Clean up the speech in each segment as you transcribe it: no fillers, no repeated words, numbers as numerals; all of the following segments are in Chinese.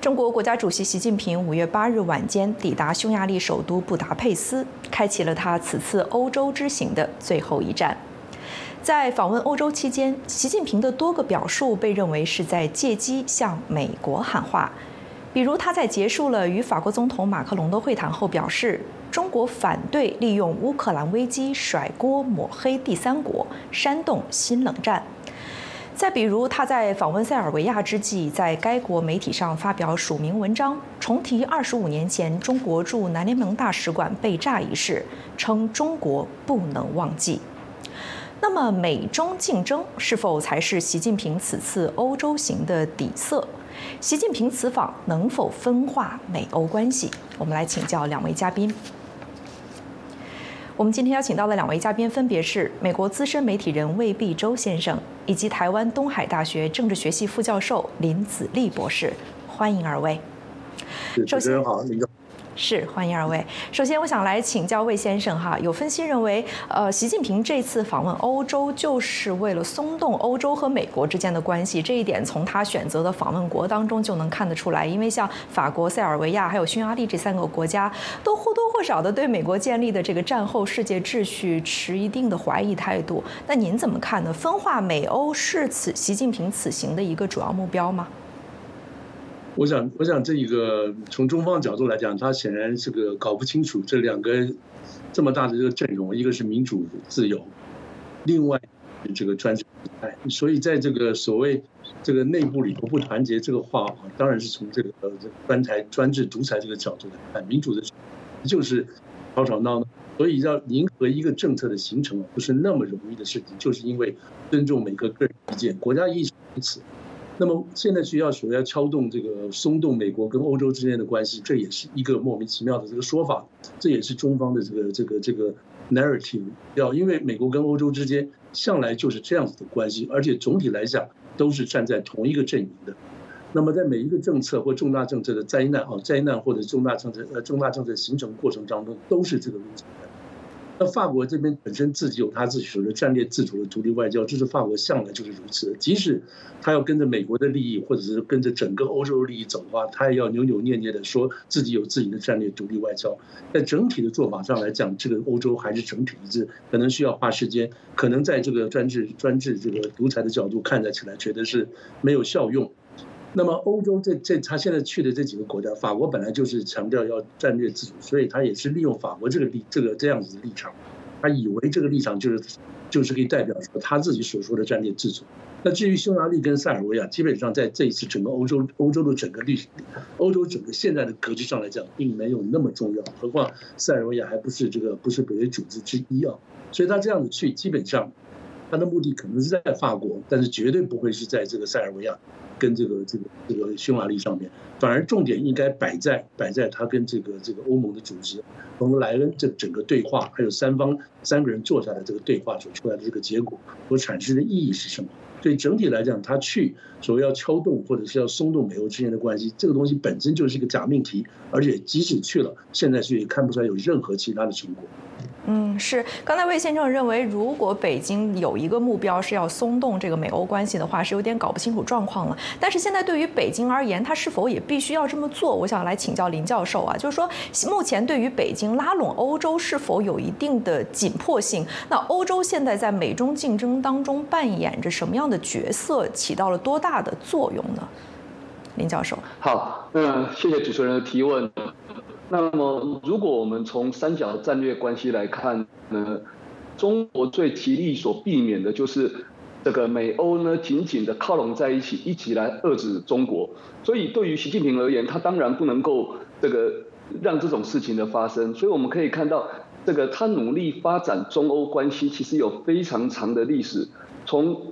中国国家主席习近平5月8日晚间抵达匈牙利首都布达佩斯，开启了他此次欧洲之行的最后一站。在访问欧洲期间，习近平的多个表述被认为是在借机向美国喊话。比如，他在结束了与法国总统马克龙的会谈后表示，中国反对利用乌克兰危机甩锅抹黑第三国，煽动新冷战。再比如，他在访问塞尔维亚之际，在该国媒体上发表署名文章，重提25年前中国驻南联盟大使馆被炸一事，称中国不能忘记。那么，美中竞争是否才是习近平此次欧洲行的底色？习近平此访能否分化美欧关系？我们来请教两位嘉宾。我们今天邀请到的两位嘉宾分别是美国资深媒体人魏必洲先生，以及台湾东海大学政治学系副教授林子立博士，欢迎二位。 主持人好，您好。 是，欢迎二位。首先，我想来请教魏先生哈，有分析认为，习近平这次访问欧洲就是为了松动欧洲和美国之间的关系，这一点从他选择的访问国当中就能看得出来。因为像法国、塞尔维亚还有匈牙利这3个国家，都或多或少的对美国建立的这个战后世界秩序持一定的怀疑态度。那您怎么看呢？分化美欧是习近平此行的一个主要目标吗？ 我想这一个从中方角度来讲，他显然这个搞不清楚这2个这么大的这个阵容，一个是民主自由，另外这个专制独裁，所以在这个所谓这个内部里头不团结这个话，当然是从这个专制独裁这个角度来看，民主的就是吵吵闹闹，所以要迎合一个政策的形成不是那么容易的事情，就是因为尊重每个个人意见，国家意识如此。那么现在所要敲动这个松动美国跟欧洲之间的关系，这也是一个莫名其妙的这个说法，这也是中方的这个 narrative， 因为美国跟欧洲之间向来就是这样子的关系，而且总体来讲都是站在同一个阵营的。那么在每一个政策或重大政策的灾难或者重大政策形成过程当中，都是这个路径。那法国这边本身自己有他自己所谓的战略自主的独立外交，这是法国向来就是如此的。即使他要跟着美国的利益，或者是跟着整个欧洲的利益走的话，他也要扭扭捏捏的说自己有自己的战略独立外交。在整体的做法上来讲，这个欧洲还是整体一致，可能需要花时间，可能在这个专制这个独裁的角度看起来觉得是没有效用。那么欧洲他现在去的这几个国家，法国本来就是强调要战略自主，所以他也是利用法国这样子的立场，他以为这个立场就是可以代表说他自己所说的战略自主。那至于匈牙利跟塞尔维亚，基本上在这一次整个欧洲的整个欧洲整个现在的格局上来讲，并没有那么重要。何况塞尔维亚还不是北约组织之一啊，所以他这样子去，基本上他的目的可能是在法国，但是绝对不会是在这个塞尔维亚跟这个匈牙利上面，反而重点应该摆在他跟这个欧盟的主席冯德莱恩这整个对话，还有3个人坐下来这个对话所出来的这个结果所产生的意义是什么？所以整体来讲，他去所谓要敲动或者是要松动美欧之间的关系，这个东西本身就是一个假命题，而且即使去了，现在是也看不出来有任何其他的成果。 是。刚才魏先生认为，如果北京有一个目标是要松动这个美欧关系的话，是有点搞不清楚状况了。但是现在对于北京而言，它是否也必须要这么做？我想来请教林教授啊，就是说，目前对于北京拉拢欧洲是否有一定的紧迫性？那欧洲现在在美中竞争当中扮演着什么样的角色，起到了多大的作用呢？林教授。 好，谢谢主持人的提问。那么，如果我们从3角战略关系来看呢，中国最极力所避免的就是这个美欧呢紧紧的靠拢在一起，一起来遏制中国。所以，对于习近平而言，他当然不能够让这种事情的发生。所以我们可以看到，他努力发展中欧关系，其实有非常长的历史。从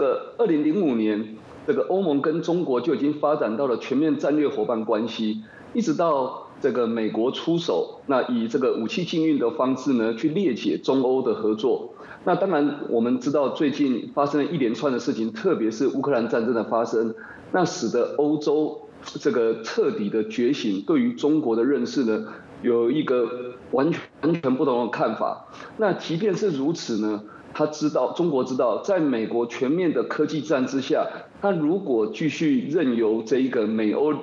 2005年，欧盟跟中国就已经发展到了全面战略伙伴关系，一直到美国出手，那以武器禁运的方式呢，去裂解中欧的合作。那当然，我们知道最近发生了一连串的事情，特别是乌克兰战争的发生，那使得欧洲彻底的觉醒，对于中国的认识呢，有一个完全不同的看法。那即便是如此呢，中国知道，在美国全面的科技战之下，他如果继续任由这一个美欧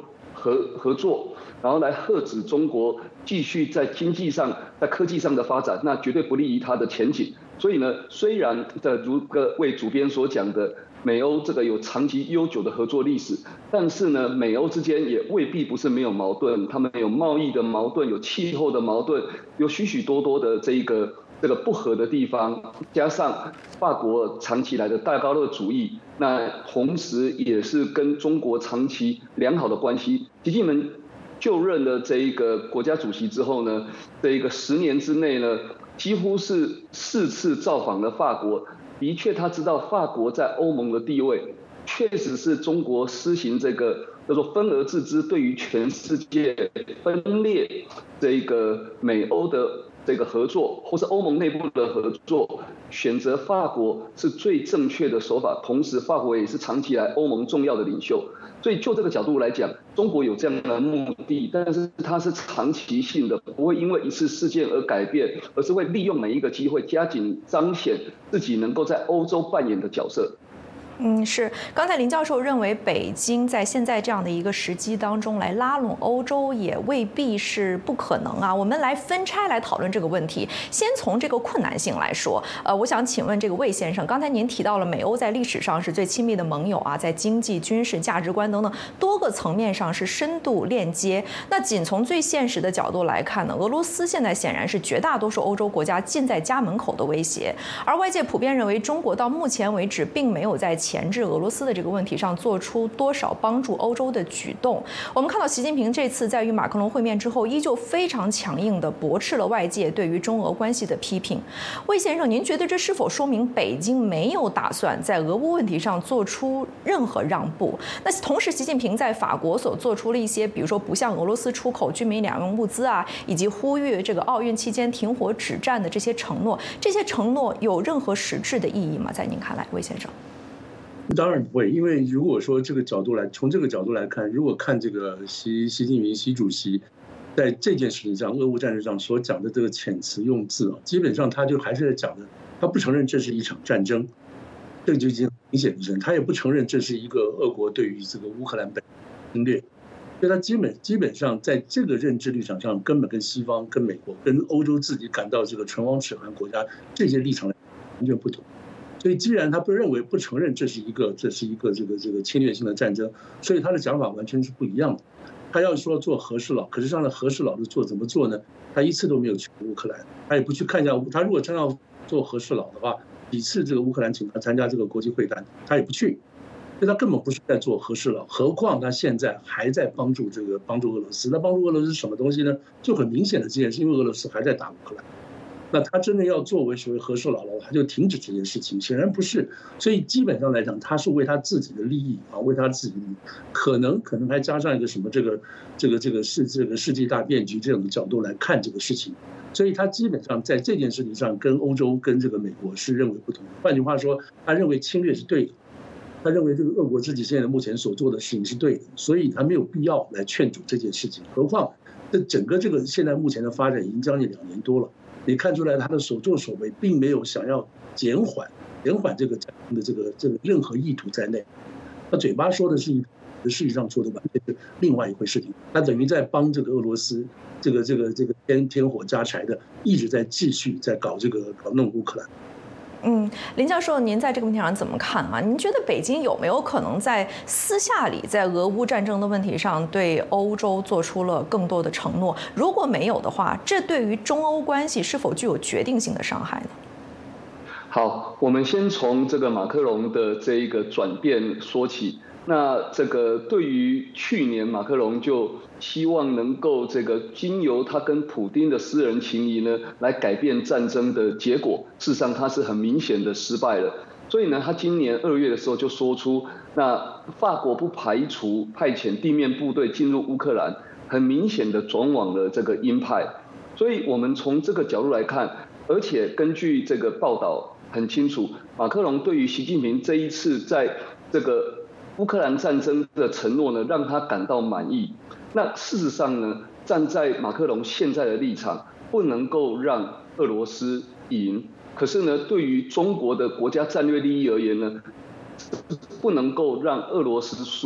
合作，然后来遏止中国继续在经济上、在科技上的发展，那绝对不利于它的前景。所以呢，虽然如为主编所讲的，美欧这个有长期悠久的合作历史，但是呢，美欧之间也未必不是没有矛盾，他们有贸易的矛盾，有气候的矛盾，有许许多多的这个不合的地方，加上法国长期来的戴高乐主义，那同时也是跟中国长期良好的关系。习近平就任了这一个国家主席之后呢，这一个10年之内呢，几乎是4次造访了法国。的确，他知道法国在欧盟的地位，确实是中国施行这个叫做分而治之，对于全世界分裂这个美欧的这个合作，或是欧盟内部的合作，选择法国是最正确的手法。同时，法国也是长期来欧盟重要的领袖。所以就这个角度来讲，中国有这样的目的，但是它是长期性的，不会因为一次事件而改变，而是会利用每一个机会加紧彰显自己能够在欧洲扮演的角色。 是。刚才林教授认为，北京在现在这样的一个时机当中来拉拢欧洲，也未必是不可能啊。我们来分拆来讨论这个问题。先从这个困难性来说，我想请问这个魏先生，刚才您提到了美欧在历史上是最亲密的盟友啊，在经济、军事、价值观等等多个层面上是深度链接。那仅从最现实的角度来看呢，俄罗斯现在显然是绝大多数欧洲国家近在家门口的威胁，而外界普遍认为，中国到目前为止并没有在钳制俄罗斯的这个问题上做出多少帮助欧洲的举动。我们看到习近平这次在与马克龙会面之后，依旧非常强硬地驳斥了外界对于中俄关系的批评。魏先生，您觉得这是否说明北京没有打算在俄乌问题上做出任何让步？那同时，习近平在法国所做出了一些，比如说不向俄罗斯出口军民两用物资啊，以及呼吁这个奥运期间停火止战的这些承诺，这些承诺有任何实质的意义吗？在您看来，魏先生？ 当然不会，因为如果说从这个角度来看，如果看这个习近平习主席在这件事情上，俄乌战争上所讲的这个遣词用字啊，基本上他就还是在讲的，他不承认这是一场战争，这个就已经很明显的，他也不承认这是一个俄国对于这个乌克兰本侵略，所以他基本上在这个认知立场上，根本跟西方、跟美国、跟欧洲自己感到这个唇亡齿寒国家这些立场完全不同。所以，既然他不承认这是一个这个侵略性的战争，所以他的讲法完全是不一样的。他要说做和事佬，可是上的和事佬的怎么做呢？他一次都没有去乌克兰，他也不去看一下。他如果真要做和事佬的话，几次这个乌克兰请他参加这个国际会谈，他也不去，所以他根本不是在做和事佬。何况他现在还在帮助俄罗斯。那帮助俄罗斯是什么东西呢？就很明显的这件事，因为俄罗斯还在打乌克兰。那他真的要作为所谓和事佬了，他就停止这件事情？显然不是。所以基本上来讲，他是为他自己的利益啊，为他自己的利益，可能还加上一个什么这个世纪大变局这种的角度来看这个事情。所以他基本上在这件事情上跟欧洲跟这个美国是认为不同的。换句话说，他认为侵略是对的，他认为这个俄国自己现在目前所做的事情是对的，所以他没有必要来劝阻这件事情。何况这整个这个现在目前的发展已经将近2年多了。你看出来他的所作所为并没有想要减缓这个战争的这个任何意图在内，他嘴巴说的是事实上做的完全是另外一回事情。他等于在帮这个俄罗斯这个添火加柴的，一直在继续在搞弄乌克兰。 林教授，您在这个问题上怎么看啊？您觉得北京有没有可能在私下里，在俄乌战争的问题上对欧洲做出了更多的承诺？如果没有的话，这对于中欧关系是否具有决定性的伤害呢？ 好，我们先从这个马克龙的这一个转变说起。那这个对于去年马克龙就希望能够这个经由他跟普丁的私人情谊呢，来改变战争的结果，事实上他是很明显的失败了。所以呢，他今年2月的时候就说出，那法国不排除派遣地面部队进入乌克兰，很明显的转往了这个鹰派。所以我们从这个角度来看，而且根据这个报道很清楚，马克龙对于习近平这一次在这个乌克兰战争的承诺呢，让他感到满意。那事实上呢，站在马克龙现在的立场，不能够让俄罗斯赢。可是呢，对于中国的国家战略利益而言呢，不能够让俄罗斯输。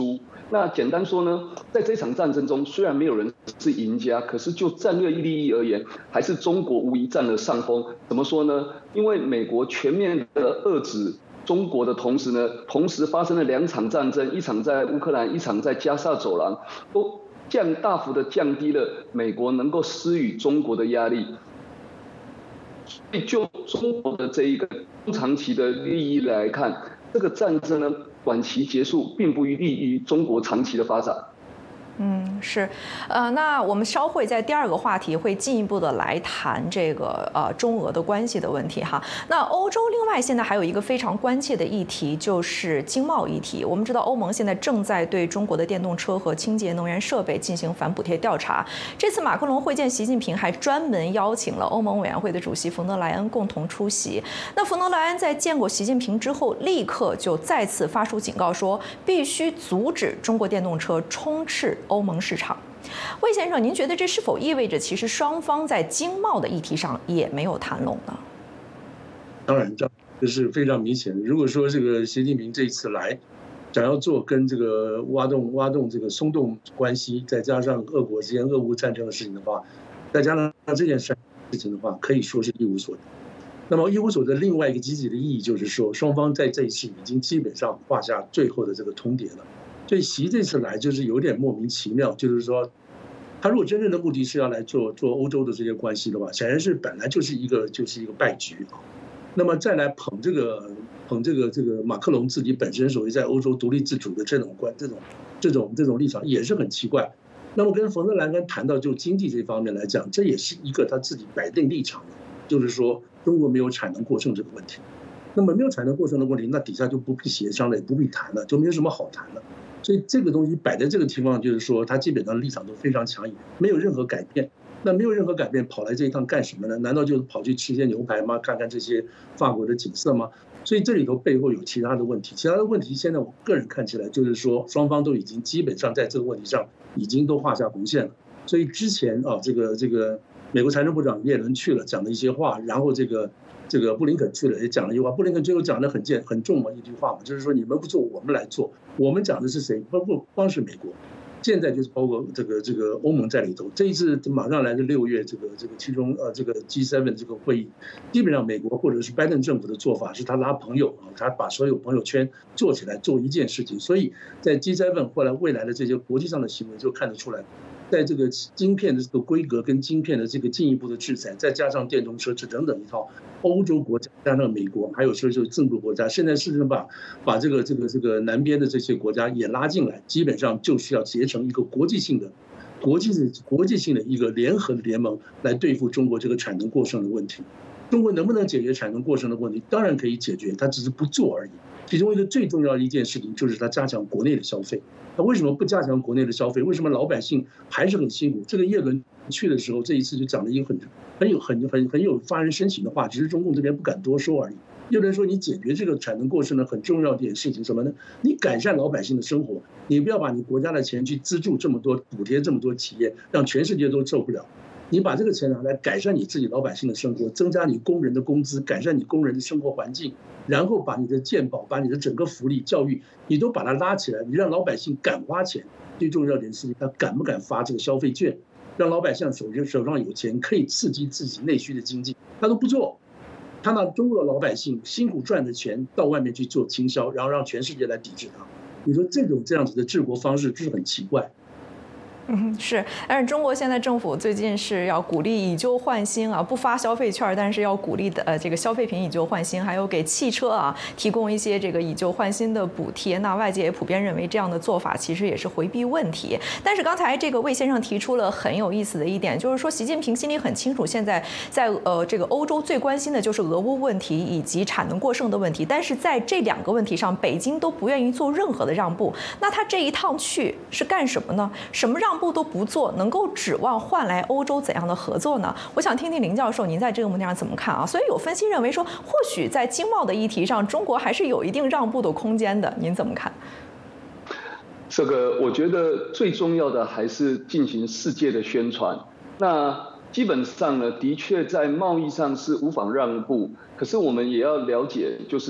那简单说呢，在这场战争中，虽然没有人是赢家，可是就战略利益而言，还是中国无疑占了上风。怎么说呢？因为美国全面的遏制中国的同时呢，同时发生了2场战争，一场在乌克兰，一场在加沙走廊，都大幅的降低了美国能够施予中国的压力。所以就中国的这一个中长期的利益来看，这个战争呢，短期结束并不利于中国长期的发展。 是，那我们稍会在第2个话题会进一步的来谈这个中俄的关系的问题哈。那欧洲另外现在还有一个非常关切的议题就是经贸议题。我们知道欧盟现在正在对中国的电动车和清洁能源设备进行反补贴调查。这次马克龙会见习近平，还专门邀请了欧盟委员会的主席冯德莱恩共同出席。那冯德莱恩在见过习近平之后，立刻就再次发出警告说，必须阻止中国电动车充斥欧盟市场。魏先生，您觉得这是否意味着其实双方在经贸的议题上也没有谈拢呢？ 当然，这是非常明显的。如果说这个习近平这一次来，想要做跟这个挖动这个松动关系，再加上俄国之间俄乌战争的事情的话，再加上这件事情的话，可以说是一无所得。那么一无所得，另外一个积极的意义就是说，双方在这一次已经基本上画下最后的这个通牒了。所以习这次来就是有点莫名其妙，就是说，他如果真正的目的是要来做欧洲的这些关系的话，显然是本来就是一个败局啊。那么再来捧这个马克龙自己本身所谓在欧洲独立自主的这种立场也是很奇怪。那么跟冯德莱恩谈到就经济这方面来讲，这也是一个他自己摆定立场的，就是说中国没有产能过剩这个问题。那么没有产能过剩的问题，那底下就不必协商了，也不必谈了，就没有什么好谈了。所以这个东西摆在这个情况，就是说他基本上立场都非常强硬，没有任何改变。那没有任何改变，跑来这一趟干什么呢？难道就是跑去吃些牛排吗？看看这些法国的景色吗？所以这里头背后有其他的问题。其他的问题，现在我个人看起来就是说，双方都已经基本上在这个问题上已经都画下红线了。所以之前啊，这个美国财政部长耶伦去了，讲了一些话，然后这个布林肯去了也讲了一句话，布林肯最后讲的很重嘛一句话嘛，就是说你们不做，我们来做。我们讲的是谁？不光是美国，现在就是包括这个欧盟在里头。这一次马上来的6月，这个其中这个 G7 这个会议，基本上美国或者是拜登政府的做法是他拉朋友啊，他把所有朋友圈做起来做一件事情。所以在 G7 后来未来的这些国际上的行为就看得出来。在这个晶片的这个规格跟晶片的这个进一步的制裁，再加上电动车这等等一套，欧洲国家加上美国，还有说就是正部国家，现在事实上把这个南边的这些国家也拉进来，基本上就是要结成一个国际性的一个联合的联盟来对付中国这个产能过剩的问题。中国能不能解决产能过剩的问题？当然可以解决，它只是不做而已。其中一个最重要的一件事情就是它加强国内的消费。那为什么不加强国内的消费？为什么老百姓还是很辛苦？这个耶伦去的时候，这一次就讲了一个很有发人深省的话，只是中共这边不敢多说而已。耶伦说，你解决这个产能过剩的很重要的一点事情什么呢？你改善老百姓的生活，你不要把你国家的钱去资助这么多、补贴这么多企业，让全世界都受不了。你把这个钱拿来改善你自己老百姓的生活，增加你工人的工资，改善你工人的生活环境，然后把你的健保、把你的整个福利、教育，你都把它拉起来，你让老百姓敢花钱。最重要的一点事情，他敢不敢发这个消费券，让老百姓手上有钱，可以刺激自己内需的经济，他都不做。他拿中国的老百姓辛苦赚的钱到外面去做倾销，然后让全世界来抵制他。你说这样子的治国方式就是很奇怪。 是，但是中国现在政府最近是要鼓励以旧换新啊，不发消费券，但是要鼓励的这个消费品以旧换新，还有给汽车啊提供一些这个以旧换新的补贴。那外界也普遍认为这样的做法其实也是回避问题。但是刚才这个魏先生提出了很有意思的一点，就是说习近平心里很清楚，现在在这个欧洲最关心的就是俄乌问题以及产能过剩的问题，但是在这2个问题上，北京都不愿意做任何的让步。那他这一趟去是干什么呢？什么让步都不做，能够指望换来欧洲怎样的合作呢？我想听听林教授您在这个问题上怎么看啊？所以有分析认为说，或许在经贸的议题上，中国还是有一定让步的空间的，您怎么看？ 这个我觉得最重要的还是进行世界的宣传。那基本上呢，的确在贸易上是无法让步，可是我们也要了解，就是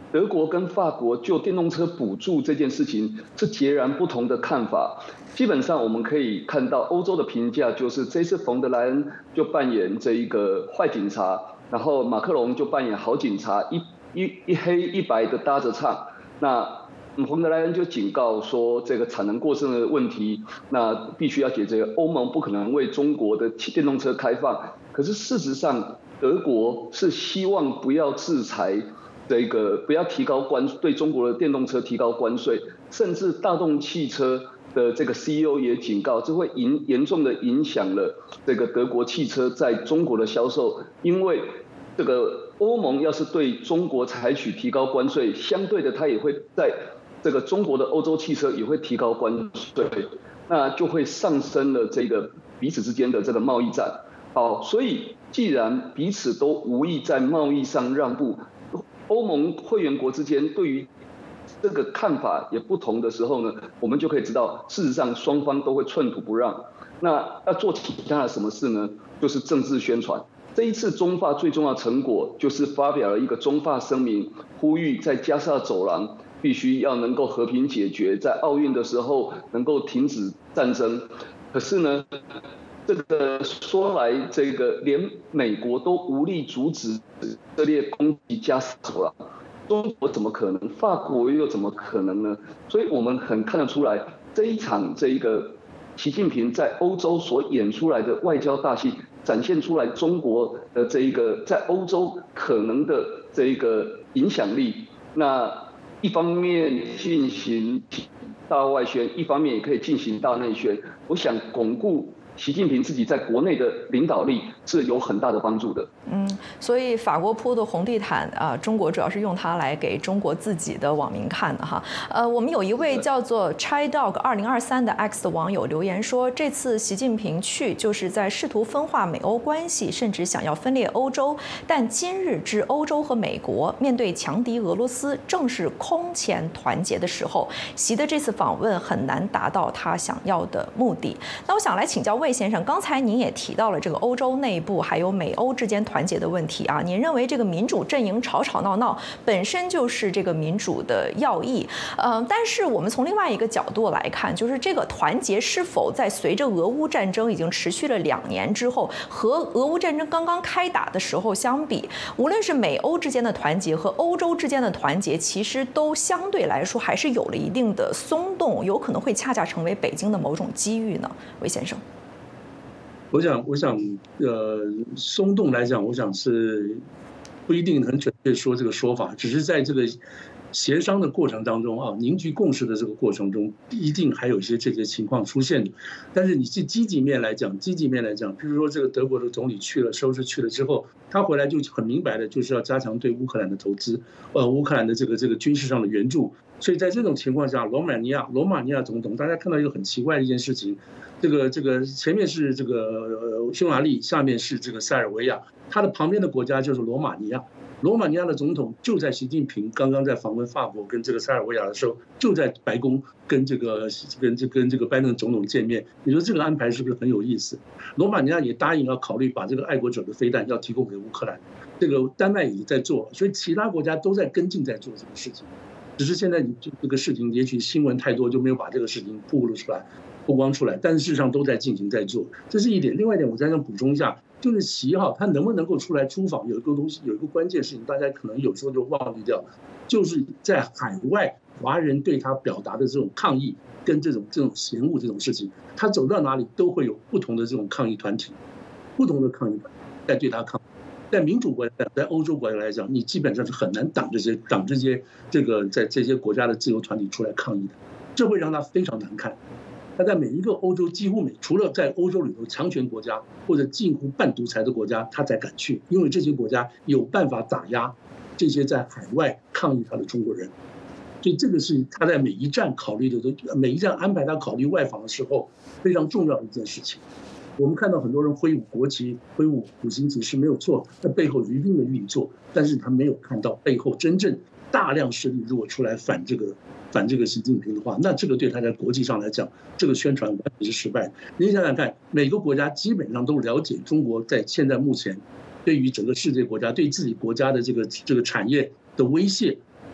德国跟法国就电动车补助这件事情是截然不同的看法。基本上我们可以看到欧洲的评价就是这次冯德莱恩就扮演这一个坏警察，然后马克龙就扮演好警察，一黑一白的搭着唱。那冯德莱恩就警告说，这个产能过剩的问题，那必须要解决。欧盟不可能为中国的电动车开放。可是事实上，德国是希望不要制裁。不要提高对中国的电动车提高关税，甚至大众汽车的这个 CEO 也警告，这会严重的影响了这个德国汽车在中国的销售，因为这个欧盟要是对中国采取提高关税，相对的它也会在这个中国的欧洲汽车也会提高关税，那就会上升了这个彼此之间的这个贸易战。好，所以既然彼此都无意在贸易上让步。欧盟会员国之间对于这个看法也不同的时候呢，我们就可以知道，事实上双方都会寸土不让。那要做其他的什么事呢？就是政治宣传。这一次中法最重要的成果就是发表了一个中法声明，呼吁在加沙走廊必须要能够和平解决，在奥运的时候能够停止战争。可是呢，这个说来，这个连美国都无力阻止以色列攻击加沙走廊，中国怎么可能？法国又怎么可能呢？所以我们很看得出来，这一场这一个习近平在欧洲所演出来的外交大戏，展现出来中国的这一个在欧洲可能的这一个影响力。那一方面进行大外宣，一方面也可以进行大内宣。我想巩固习近平自己在国内的领导力是有很大的帮助的。 所以法国铺的红地毯啊，中国主要是用它来给中国自己的网民看的哈。我们有一位叫做 ChaiDog 2023的 X 的网友留言说，这次习近平去就是在试图分化美欧关系，甚至想要分裂欧洲。但今日之欧洲和美国面对强敌俄罗斯，正是空前团结的时候。习的这次访问很难达到他想要的目的。那我想来请教魏先生，刚才您也提到了这个欧洲内部还有美欧之间团结的问题啊，您认为这个民主阵营吵吵闹闹本身就是这个民主的要义，但是我们从另外一个角度来看，就是这个团结是否在随着俄乌战争已经持续了2年之后，和俄乌战争刚刚开打的时候相比，无论是美欧之间的团结和欧洲之间的团结，其实都相对来说还是有了一定的松动，有可能会恰恰成为北京的某种机遇呢？魏先生。 我想，松动来讲，我想是不一定很准确说这个说法，只是在这个协商的过程当中啊，凝聚共识的这个过程中，一定还有一些这些情况出现的。但是你是积极面来讲，比如说这个德国的总理去了，收拾去了之后，他回来就很明白的，就是要加强对乌克兰的投资，乌克兰的这个军事上的援助。所以在这种情况下，罗马尼亚总统，大家看到一个很奇怪的一件事情，这个前面是这个匈牙利，下面是这个塞尔维亚，它的旁边的国家就是罗马尼亚。罗马尼亚的总统就在习近平刚刚在访问法国跟这个塞尔维亚的时候，就在白宫跟这个拜登总统见面。你说这个安排是不是很有意思？罗马尼亚也答应要考虑把这个爱国者的飞弹要提供给乌克兰，这个丹麦也在做，所以其他国家都在跟进在做这个事情。只是现在这个事情，也许新闻太多就没有把这个事情曝光出来，但是事实上都在进行在做，这是一点。另外一点，我再想补充一下，就是习哈他能不能够出来出访，有一个东西，有一个关键事情，大家可能有时候就忘记掉，就是在海外华人对他表达的这种抗议跟这种嫌恶这种事情，他走到哪里都会有不同的这种抗议团体，在对他抗议。在民主国家，在欧洲国家来讲，你基本上是很难挡这些在这些国家的自由团体出来抗议的，这会让他非常难看。他在每一个欧洲几乎除了在欧洲里头强权国家或者近乎半独裁的国家，他才敢去，因为这些国家有办法打压这些在海外抗议他的中国人。所以这个是他在每一站安排他考虑外访的时候非常重要的一件事情。我们看到很多人挥舞国旗、挥舞五星旗是没有错，那背后有一定的运作，但是他没有看到背后真正大量势力如果出来反这个习近平的话，那这个对他在国际上来讲，这个宣传完全是失败的。您想想看，每个国家基本上都了解中国在现在目前对于整个世界国家对自己国家的这个产业的威胁，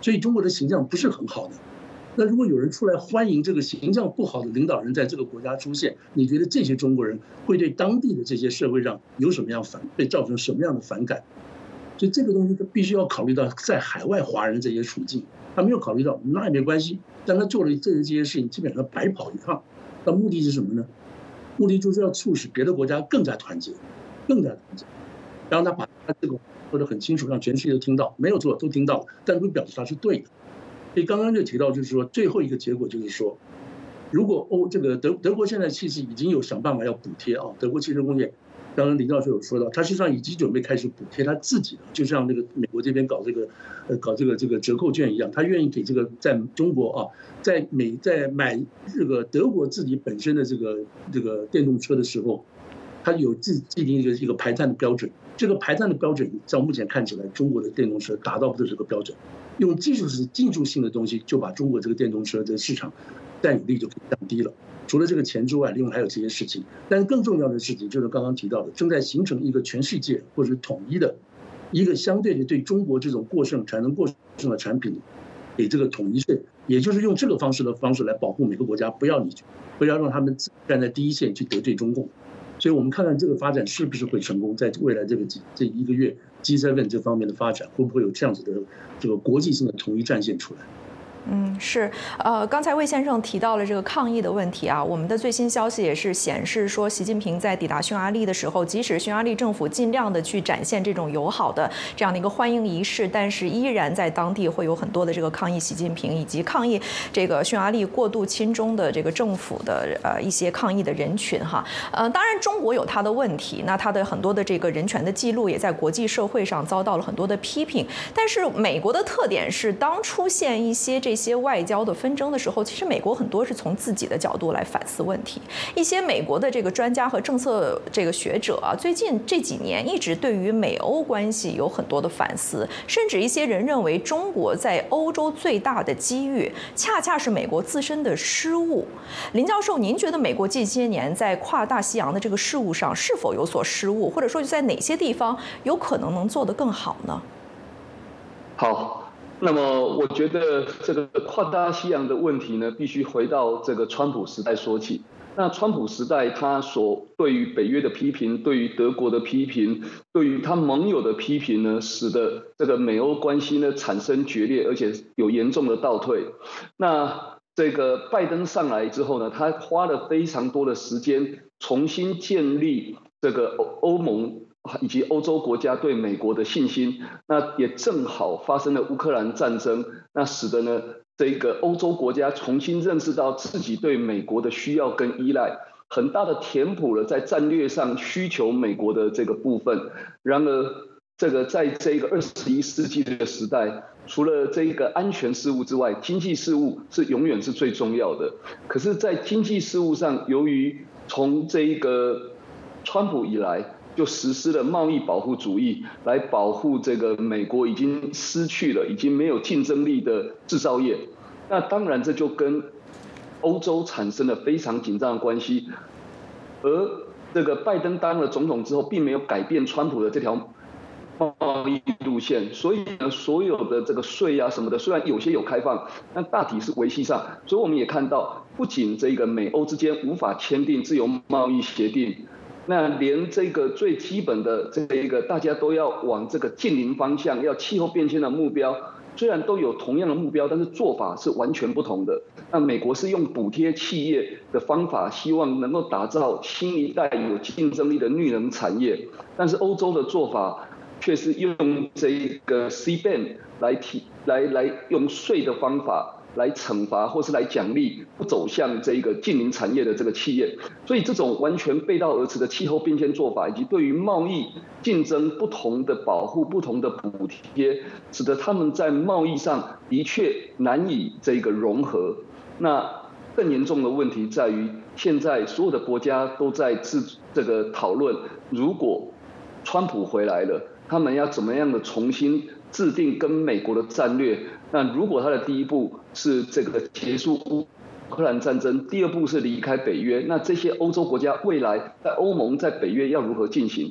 所以中国的形象不是很好的。那如果有人出来欢迎这个形象不好的领导人在这个国家出现，你觉得这些中国人会对当地的这些社会上有什么样会造成什么样的反感？所以这个东西他必须要考虑到在海外华人这些处境，他没有考虑到，那也没关系。但他做了这些事情，基本上白跑一趟。那目的是什么呢？目的就是要促使别的国家更加团结，更加团结。然后他把他这个说得很清楚，让全世界都听到，没有错，都听到了，但不表示他是对的。所以刚刚就提到，就是说最后一个结果就是说，如果这个德国现在其实已经有想办法要补贴啊，德国汽车工业，刚刚林教授有说到，他实际上已经准备开始补贴他自己的，就像那个美国这边搞这个折扣券一样，他愿意给这个在中国啊，在买这个德国自己本身的这个电动车的时候，他有制定一个排碳的标准。这个排碳的标准，照目前看起来，中国的电动车达到不了这个标准。用技术性的东西，就把中国这个电动车的市场占有率就可以降低了。除了这个钱之外，另外还有这些事情。但是更重要的事情就是刚刚提到的，正在形成一个全世界或者统一的一个相对的对中国这种产能过剩的产品给这个统一税，也就是用这个方式来保护每个国家，不要让他们站在第一线去得罪中共。所以我们看看这个发展是不是会成功，在未来这一个月 G7 这方面的发展，会不会有这样子的这个国际性的统一战线出来？ 是，刚才魏先生提到了这个抗议的问题啊，我们的最新消息也是显示说，习近平在抵达匈牙利的时候，即使匈牙利政府尽量的去展现这种友好的这样的一个欢迎仪式，但是依然在当地会有很多的这个抗议习近平以及抗议这个匈牙利过度亲中的这个政府的一些抗议的人群哈。当然中国有它的问题，那它的很多的这个人权的记录也在国际社会上遭到了很多的批评，但是美国的特点是，当出现一些这些外交的纷争的时候，其实美国很多是从自己的角度来反思问题。一些美国的这个专家和政策这个学者啊，最近这几年一直对于美欧关系有很多的反思，甚至一些人认为中国在欧洲最大的机遇，恰恰是美国自身的失误。林教授，您觉得美国近些年在跨大西洋的这个事务上是否有所失误，或者说在哪些地方有可能能做得更好呢？ 好。那么，我觉得这个跨大西洋的问题呢，必须回到这个川普时代说起。那川普时代，他所对于北约的批评，对于德国的批评，对于他盟友的批评呢，使得这个美欧关系呢产生决裂，而且有严重的倒退。那这个拜登上来之后呢，他花了非常多的时间重新建立这个欧盟以及欧洲国家对美国的信心，那也正好发生了乌克兰战争，那使得呢这个欧洲国家重新认识到自己对美国的需要跟依赖，很大的填补了在战略上需求美国的这个部分。然而，这个在这个21世纪的时代，除了这个安全事务之外，经济事务是永远是最重要的。可是，在经济事务上，由于从这个川普以来，就实施了贸易保护主义，来保护这个美国已经失去了、已经没有竞争力的制造业。那当然，这就跟欧洲产生了非常紧张的关系。而这个拜登当了总统之后，并没有改变川普的这条贸易路线，所以呢，所有的这个税啊什么的，虽然有些有开放，但大体是维系上。所以我们也看到，不仅这个美欧之间无法签订自由贸易协定。那连这个最基本的这个大家都要往这个近邻方向，要气候变迁的目标，虽然都有同样的目标，但是做法是完全不同的。那美国是用补贴企业的方法，希望能够打造新一代有竞争力的绿能产业，但是欧洲的做法却是用这个 CBAM 来用税的方法来惩罚或是来奖励不走向这个近邻产业的这个企业，所以这种完全背道而驰的气候变迁做法，以及对于贸易竞争不同的保护、不同的补贴，使得他们在贸易上的确难以这个融合。那更严重的问题在于，现在所有的国家都在这个讨论，如果川普回来了，他们要怎么样的重新制定跟美国的战略？那如果他的第一步是这个结束乌克兰战争，第二步是离开北约，那这些欧洲国家未来在欧盟、在北约要如何进行？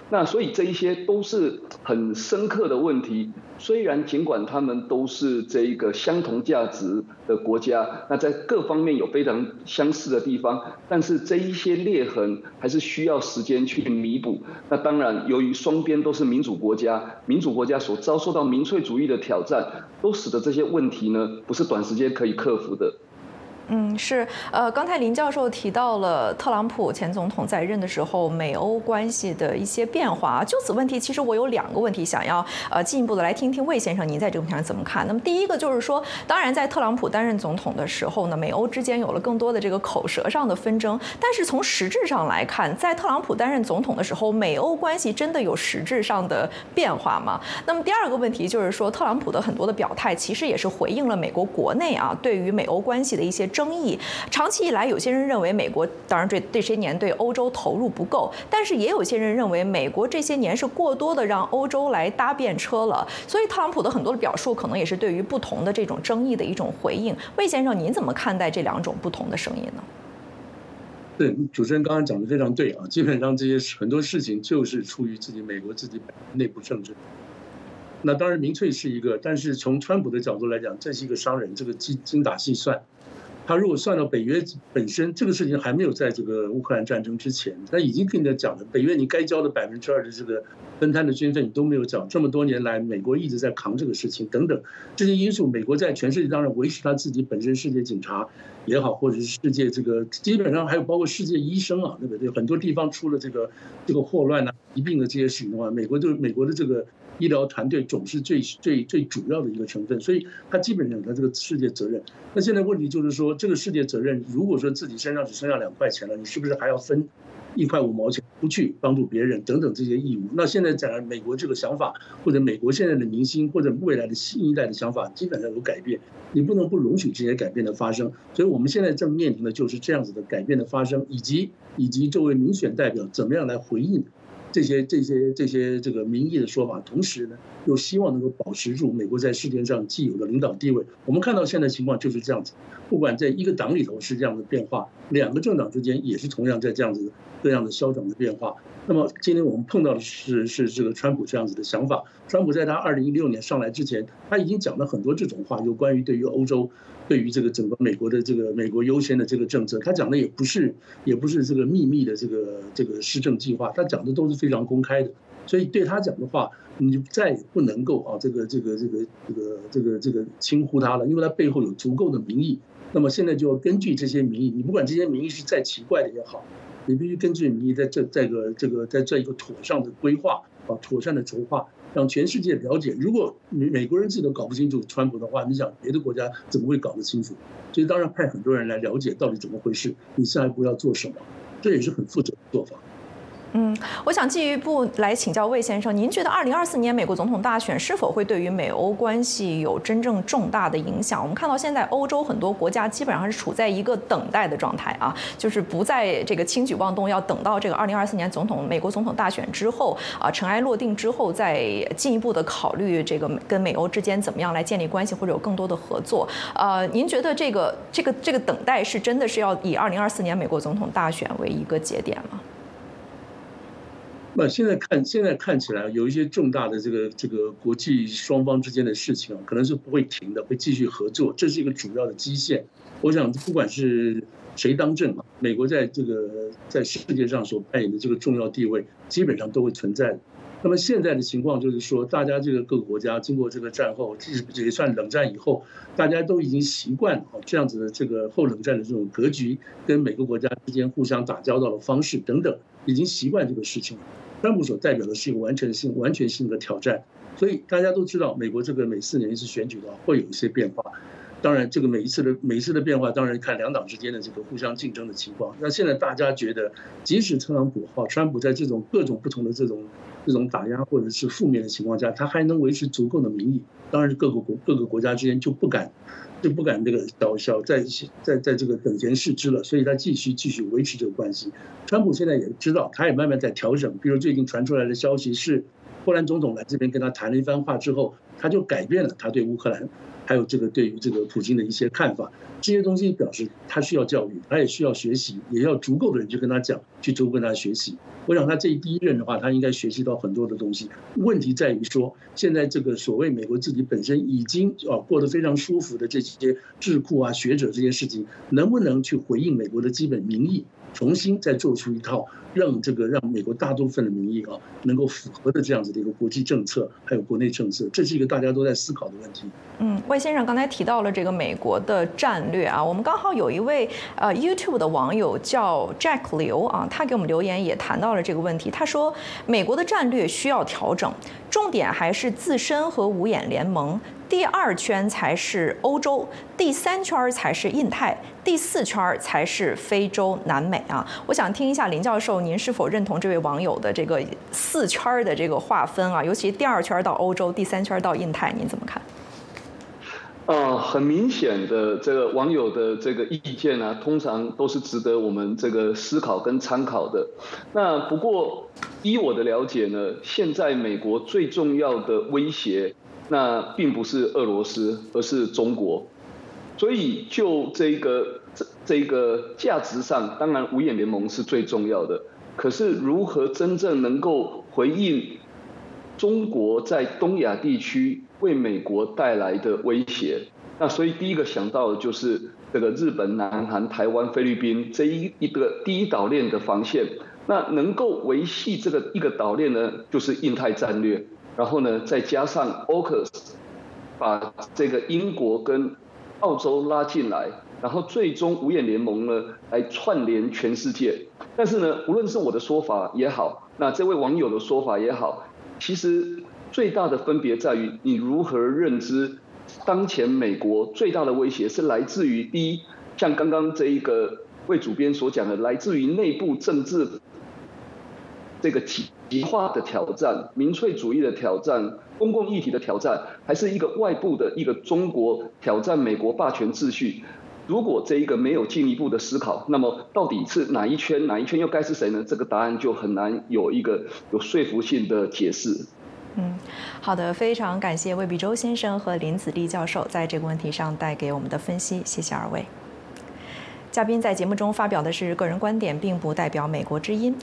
那所以这一些都是很深刻的问题。虽然尽管他们都是这一个相同价值的国家，那在各方面有非常相似的地方，但是这一些裂痕还是需要时间去弥补。那当然，由于双边都是民主国家，民主国家所遭受到民粹主义的挑战，都使得这些问题呢不是短时间可以克服的。 是，刚才林教授提到了特朗普前总统在任的时候美欧关系的一些变化。就此问题，其实我有2个问题想要进一步的来听听魏先生您在这个问题上怎么看。那么第一个就是说，当然在特朗普担任总统的时候呢，美欧之间有了更多的这个口舌上的纷争，但是从实质上来看，在特朗普担任总统的时候，美欧关系真的有实质上的变化吗？那么第二个问题就是说，特朗普的很多的表态其实也是回应了美国国内对于美欧关系的一些争议。长期以来，有些人认为美国当然这些年对欧洲投入不够，但是也有些人认为美国这些年是过多的让欧洲来搭便车了。所以特朗普的很多的表述可能也是对于不同的这种争议的一种回应。魏先生，您怎么看待这2种不同的声音呢？ 对，主持人刚刚讲的非常对啊，基本上这些很多事情就是出于美国自己内部政治。那当然民粹是一个，但是从川普的角度来讲，这是一个商人，这个精打细算。他如果算到北约本身，这个事情还没有在这个乌克兰战争之前，他已经跟人家讲了，北约你该交的2%的这个分摊的军费你都没有缴，这么多年来美国一直在扛这个事情等等这些因素，美国在全世界当然维持他自己本身世界警察也好，或者是世界这个基本上还有包括世界医生对不对？很多地方出了这个霍乱疾病的这些事情的话，美国的这个医疗团队总是最主要的一个成分，所以他基本上有他这个世界责任。那现在问题就是说，这个世界责任，如果说自己身上只剩下2块钱了，你是不是还要分1块5毛钱出去帮助别人等等这些义务？那现在讲美国这个想法，或者美国现在的民心，或者未来的新一代的想法，基本上有改变，你不能不容许这些改变的发生。所以我们现在正面临的就是这样子的改变的发生，以及作为民选代表怎么样来回应这些这个民意的说法，同时呢，又希望能够保持住美国在世界上既有的领导地位。我们看到现在情况就是这样子，不管在一个党里头是这样的变化，2个政党之间也是同样在这样的消长的变化。那么今天我们碰到的是这个川普这样子的想法。川普在他2016年上来之前，他已经讲了很多这种话，有关于对于欧洲，对于这个整个美国的这个美国优先的这个政策，他讲的也不是这个秘密的这个施政计划，他讲的都是非常公开的。所以对他讲的话，你就再也不能够这个轻忽他了，因为他背后有足够的民意。那么现在就要根据这些民意，你不管这些民意是再奇怪的也好，你必须根据民意在这一个妥善的规划妥善的筹划，让全世界了解。如果美国人自己都搞不清楚川普的话，你想别的国家怎么会搞得清楚？所以当然派很多人来了解到底怎么回事，你下一步要做什么，这也是很负责的做法。 我想进一步来请教魏先生，您觉得2024年美国总统大选是否会对于美欧关系有真正重大的影响？我们看到现在欧洲很多国家基本上是处在一个等待的状态就是不再这个轻举妄动，要等到这个2024年美国总统大选之后尘埃落定之后，再进一步的考虑这个跟美欧之间怎么样来建立关系，或者有更多的合作。您觉得这个等待是真的是要以2024年美国总统大选为一个节点吗？ 现在看起来有一些重大的这个国际双方之间的事情可能是不会停的，会继续合作，这是一个主要的基线。我想不管是谁当政美国在世界上所扮演的这个重要地位，基本上都会存在的。那么现在的情况就是说，大家各个国家经过这个战后，也算冷战以后，大家都已经习惯了这样子的这个后冷战的这种格局，跟每个国家之间互相打交道的方式等等，已经习惯这个事情了。川普所代表的是一个完全性的挑战，所以大家都知道，美国这个每4年一次选举的话会有一些变化。当然，这个每一次的变化，当然看2党之间的这个互相竞争的情况。那现在大家觉得，即使川普在这种各种不同的这种打压或者是负面的情况下，他还能维持足够的民意。当然，各个国家之间就不敢这个在这个等闲视之了，所以他继续维持这个关系。川普现在也知道，他也慢慢在调整。比如最近传出来的消息是，波兰总统来这边跟他谈了一番话之后，他就改变了他对乌克兰还有这个对于这个普京的一些看法，这些东西表示他需要教育，他也需要学习，也要足够的人去跟他讲，去足够跟他学习。我想他这第一任的话，他应该学习到很多的东西。问题在于说，现在这个所谓美国自己本身已经过得非常舒服的这些智库啊、学者这些事情，能不能去回应美国的基本民意，重新再做出一套让美国大部分的民意能够符合的这样子的一个国际政策，还有国内政策，这是一个大家都在思考的问题。 魏先生刚才提到了这个美国的战略啊，我们刚好有一位YouTube 的网友叫 Jack 刘啊，他给我们留言也谈到了这个问题。他说，美国的战略需要调整，重点还是自身和五眼联盟。第2圈才是欧洲，第3圈才是印太，第4圈才是非洲、南美啊！我想听一下林教授，您是否认同这位网友的这个4圈的这个划分啊？尤其第2圈到欧洲，第3圈到印太，您怎么看？ 很明显的，这个网友的这个意见啊，通常都是值得我们这个思考跟参考的。那不过，依我的了解呢，现在美国最重要的威胁，那并不是俄罗斯，而是中国。所以就这个价值上，当然五眼联盟是最重要的。可是如何真正能够回应中国在东亚地区为美国带来的威胁？那所以第一个想到的就是这个日本、南韩、台湾、菲律宾这一个第一岛链的防线。那能够维系这个一个岛链呢，就是印太战略。然后呢，再加上 AUKUS， 把这个英国跟澳洲拉进来，然后最终五眼联盟呢来串联全世界。但是呢，无论是我的说法也好，那这位网友的说法也好，其实最大的分别在于你如何认知当前美国最大的威胁是来自于第一，像刚刚这一个为主编所讲的，来自于内部政治这个极化的挑战、民粹主义的挑战、公共议题的挑战，还是一个外部的一个中国挑战美国霸权秩序？如果这一个没有进一步的思考，那么到底是哪一圈又该是谁呢？这个答案就很难有一个有说服性的解释。 好的，非常感谢魏必洲先生和林子立教授在这个问题上带给我们的分析，谢谢二位。嘉宾在节目中发表的是个人观点，并不代表美国之音。